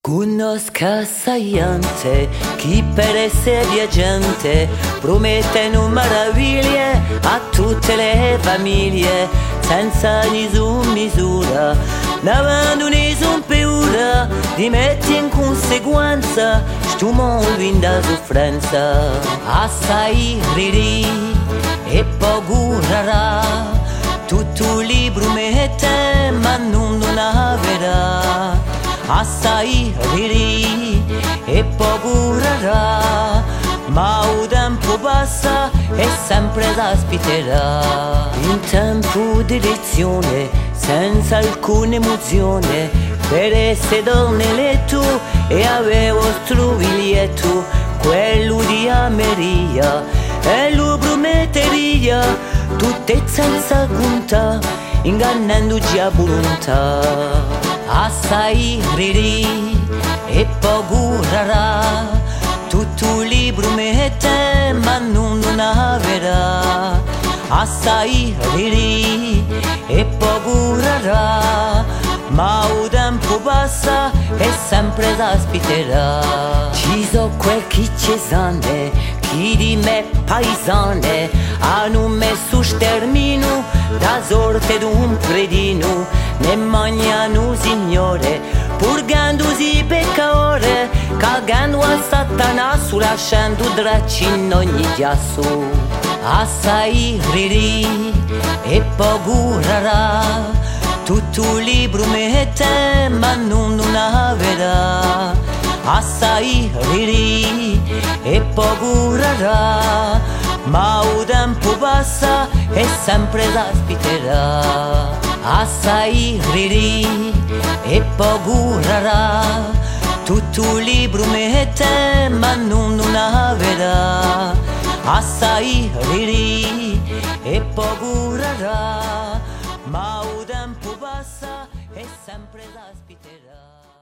Conosca assaiante chi per essere viaggiante promette meraviglie a tutte le famiglie senza nessuna misura, davanti nessuna paura di mettere in conseguenza sto mondo in da soffrenza. Assai rirì e poco rara, tutto libro mette ma non avrà. Assai rirì e poco rara, ma il tempo passa e sempre l'aspetterà. In tempo di lezione, senza alcuna emozione, per essere donne letto e avevo sto biglietto, quello di Ameria, e lo prometteria, tutte senza conta, ingannandoci a volontà. Assai rirì e poco rara, tutto libro mette ma non avrà. Assai rirì e poco rara, ma il tempo passa e sempre l'aspetterà. Ci so quel chi ci sanne, chi di me paesane, hanno messo stermino da sorte d'un cretino, ne mangiano signore, purgandosi peccaore, cagando a Satana su lasciando dracci in ogni chiasso. Assai rirì e poco rara, tutto libro mette ma non avrà. Assai rirì e poco rara, ma il tempo passa e sempre l'aspetterà. Assai rirì e poco rara, tutto libro mette ma non avrà. Assai rirì e poco rara, ma il tempo passa e sempre l'aspetterà.